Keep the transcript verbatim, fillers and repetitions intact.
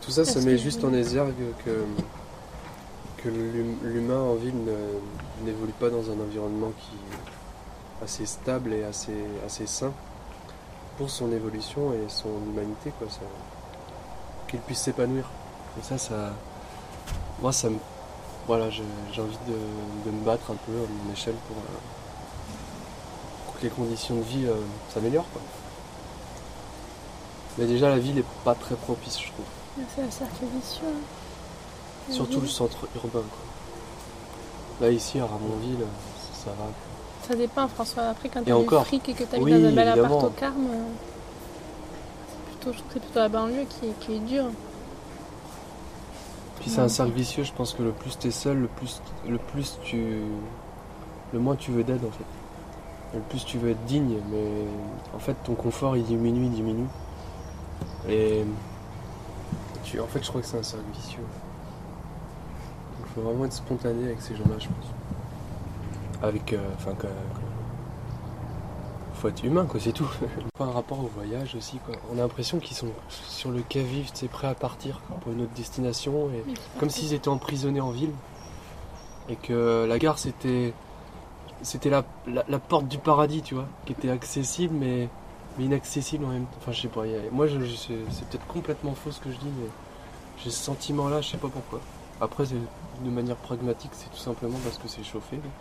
Tout ça, ça Est-ce met que- juste en exergue que, que l'hum- l'humain en ville ne- n'évolue pas dans un environnement qui est assez stable et assez, assez sain pour son évolution et son humanité, quoi. Ça- qu'il puisse s'épanouir. Et ça, ça. Moi, ça me. Voilà, j'ai j'ai envie de, de me battre un peu à mon échelle pour, euh, pour que les conditions de vie euh, s'améliorent, quoi. Mais déjà, la ville est pas très propice, je trouve. C'est un cercle vicieux. hein. La Surtout le ville. centre urbain, quoi. Là, ici, à Ramonville, ça, ça va. Ça dépend, François. Après, quand Et t'as du encore. fric et que t'habites Oui, dans un bel appart évidemment. au Carme, euh, c'est plutôt, je trouve que c'est plutôt la banlieue qui, est- qui est dure. Puis c'est un cercle vicieux, je pense que le plus t'es seul, le plus, le plus tu. Le moins tu veux d'aide, en fait. Le plus tu veux être digne, mais en fait, ton confort, il diminue, il diminue. Et. Tu, en fait, je crois que c'est un cercle vicieux. Donc, il faut vraiment être spontané avec ces gens-là, je pense. Avec. euh, Enfin, que. que- Faut être humain, quoi, c'est tout. Par rapport au voyage aussi, quoi. On a l'impression qu'ils sont sur le quai-vif, tu sais, prêts à partir quoi, pour une autre destination. Et Mais comme s'ils étaient emprisonnés en ville. Et que la gare, c'était. C'était la, la, la porte du paradis, tu vois, qui était accessible, mais, mais inaccessible en même temps. Enfin, je sais pas. y a- moi, je, je- c'est c'est peut-être complètement faux ce que je dis, mais j'ai ce sentiment-là, je sais pas pourquoi. Après, c'est- de manière pragmatique, c'est tout simplement parce que c'est chauffé.